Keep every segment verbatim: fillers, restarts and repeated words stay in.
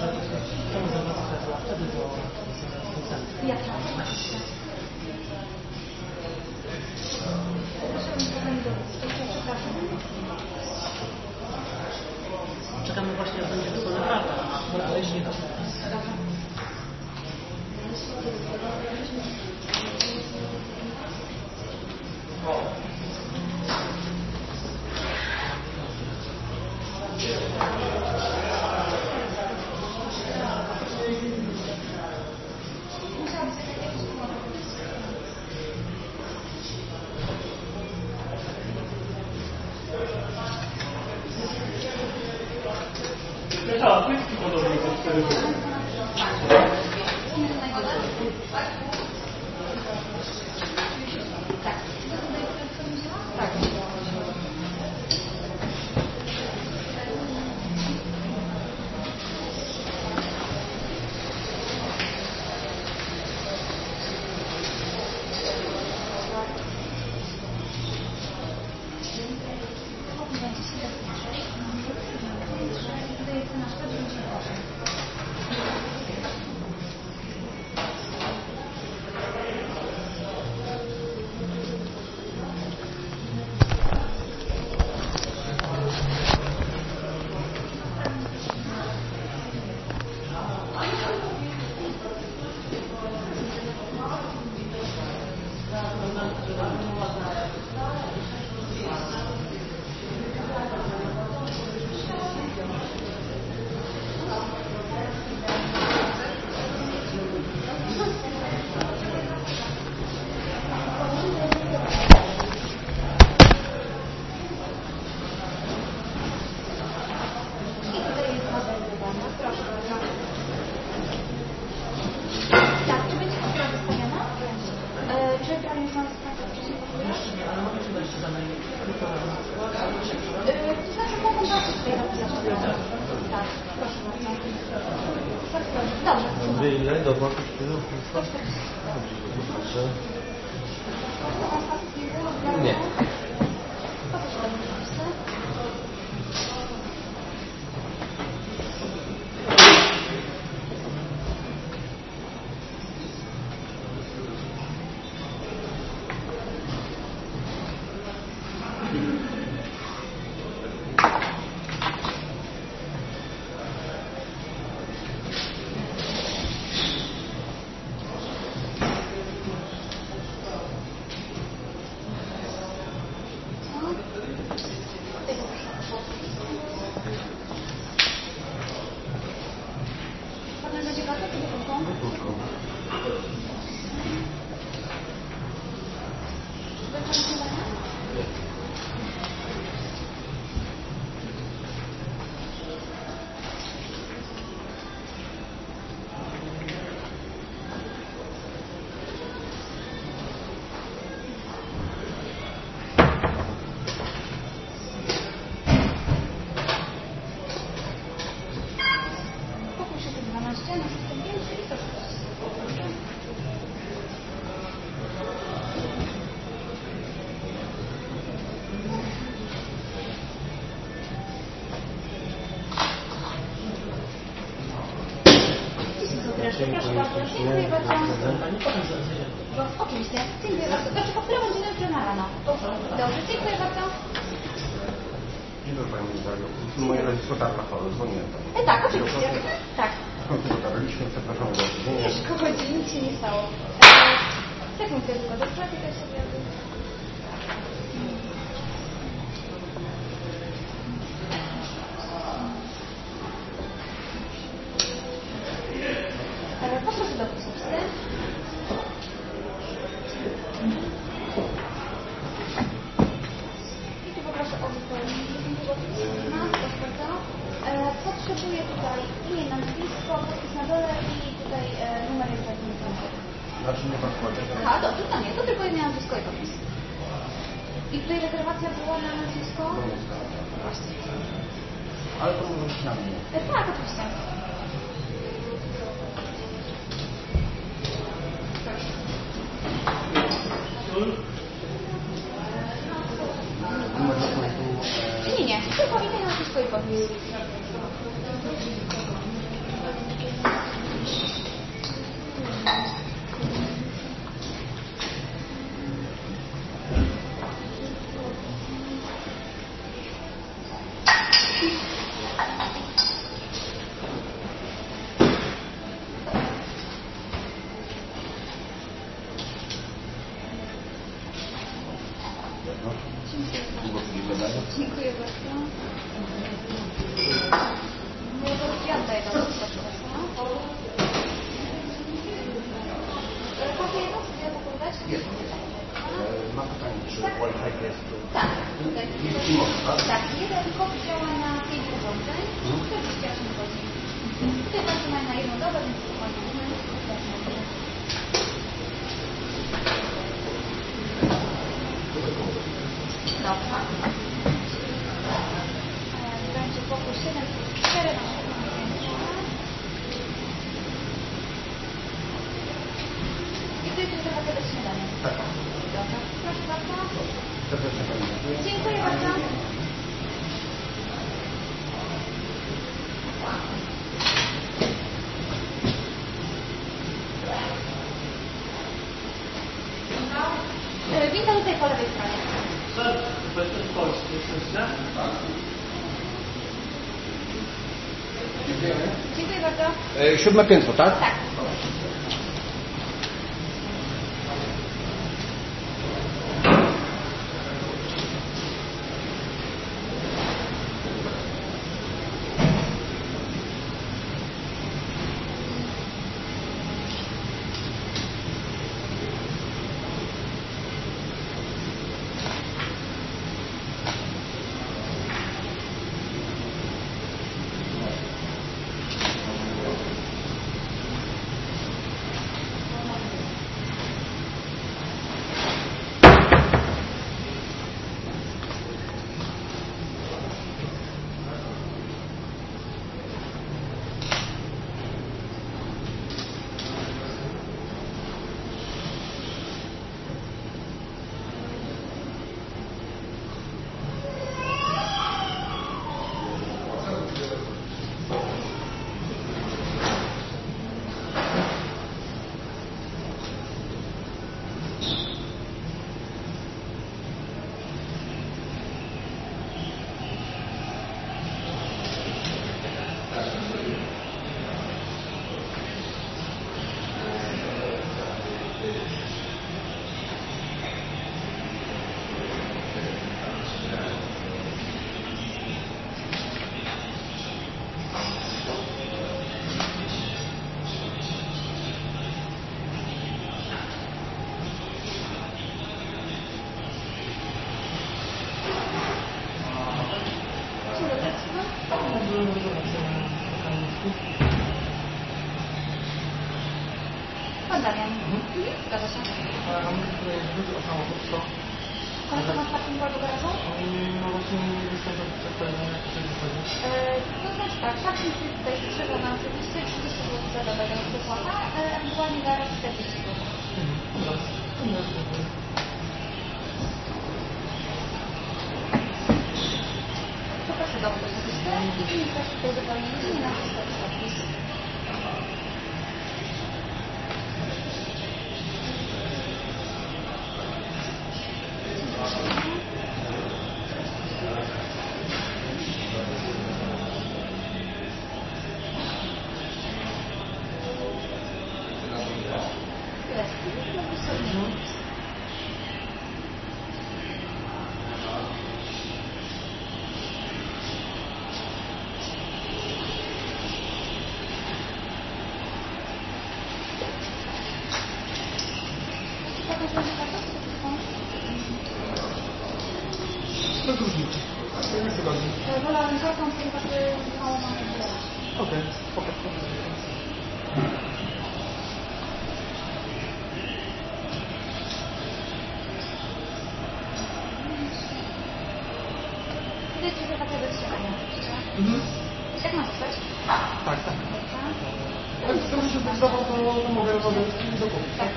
Czekamy właśnie, jak będzie tylko naprawdę, a jeśli to... Ile do dwa Nie. Proszę bardzo, dziękuję bardzo. Oczywiście, dziękuję bardzo. Znaczy, po którą godzinę jutro na rano? Dobrze, dziękuję bardzo. Dzień dobry Pani Izabelo. Moje gospodarka chore, dzwoniłem tam. E, tak, oczywiście. Tak. Dotarliśmy, przepraszam za opóźnienie. Nie szkodzi, nic się nie stało. Sekundkę tylko, dobrze? Tylko się wiadomo. Poproszę do pisowcy. I tu poproszę o wypełnienie paszporta. Potrzebuję tutaj imię, nazwisko, podpis na dole i tutaj e, numer rejestracyjny. Znaczy nie paszporcie? Aha, dobrze, to nie, to tylko imię, nazwisko i podpis. I tutaj rezerwacja była na nazwisko? Właśnie. Ale to może być na mnie. E, tak, oczywiście. Nie, nie, tylko imię, nazwisko i podpis. Dziękuję bardzo. Ja oddaję do Was, proszę bardzo. Kopię jedną, chcę ja popowiadać? Jest. Ma pytanie, czy Wi-Fi jest tu? Tak, tutaj. I może, tak? Tak, jeden kod działa na pięć urządzeń, czterdzieści osiem godzin. Tutaj Państwo mają na jedną dobę, więc spokojnie. Dobrze. Będzie pokój siedem cztery na siódmym piętrze. I tu jest już trochę do śniadania. Tak. Dobrze. Proszę bardzo. Serdecznie Pani dziękuję. Dziękuję bardzo. Winda tutaj po lewej stronie. Sir, to jest polski, jest tak? Tak. Dziękujemy. Dziękuję bardzo. E, siódme piętro, tak? Tak. Pan Damian. Zgadza się. A mam tutaj wrócić o samochód, co? Państwo ma parking albo garażu? No właśnie nie jestem do przekonania, jak to wychodzi. To znaczy tak, parking tutaj strzegł nam oczywiście trzydzieści złotych za dobę do wypłata, ewentualnie garaż czterdzieści złotych. Dobra. Poproszę dowód osobisty i też tutaj wypełnienie i na wszystko podpis. Bez różnicy. Nie wygodzi. Wolałabym kartą, ponieważ mało mam wybrać. Okej, spoko. Widać, że takie wytrzymanie. Mhm. Jak ma zostać? Tak, tak. Dobrze. Jak chcę się zdawał, to, to mogę mogę dokupić, tak?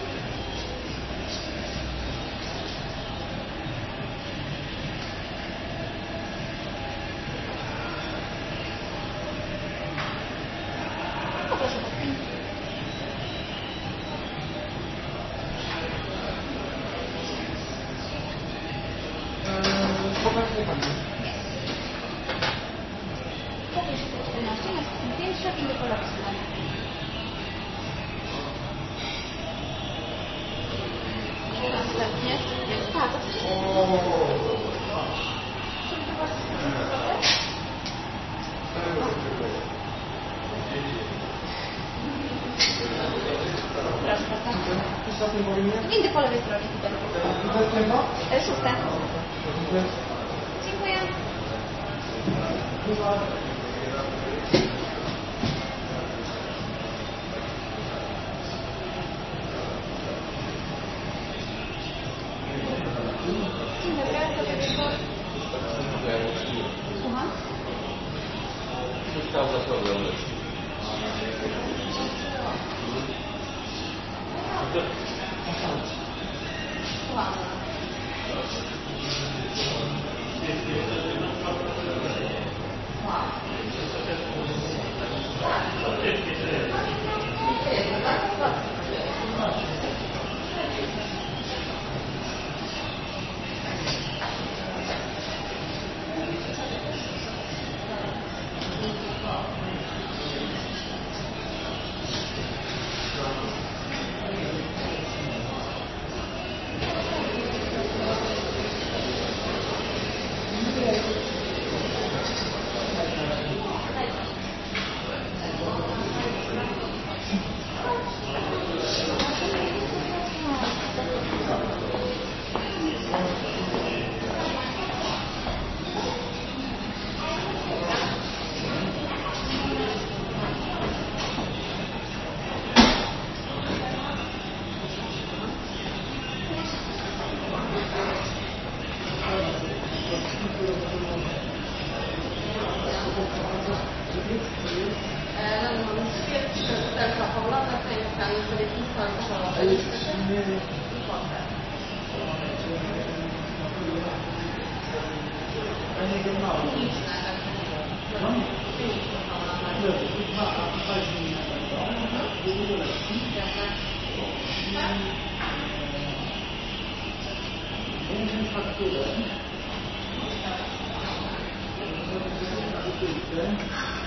Poproszę podpis. Eee, Pokażę Pani. Pokój czternaście na szóstym piętrze i do polowej strony. Następnie. Tak, oczywiście. Ostatnim powinien? Windy po lewej stronie tutaj. To jest tempo? E, Szóste. Dziękuję. Dziękuję. Dzień dobry, dobry wieczór. Słucham? Został zaproszony. Słucham. Fakturę.